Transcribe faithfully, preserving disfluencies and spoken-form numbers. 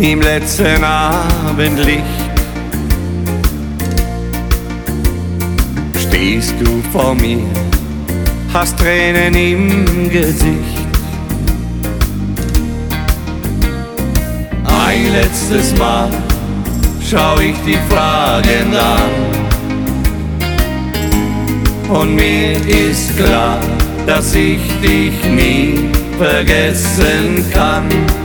im letzten Abendlicht. Stehst du vor mir, hast Tränen im Gesicht. Ein letztes Mal schau ich dich fragend an, und mir ist klar, dass ich dich nie vergessen kann.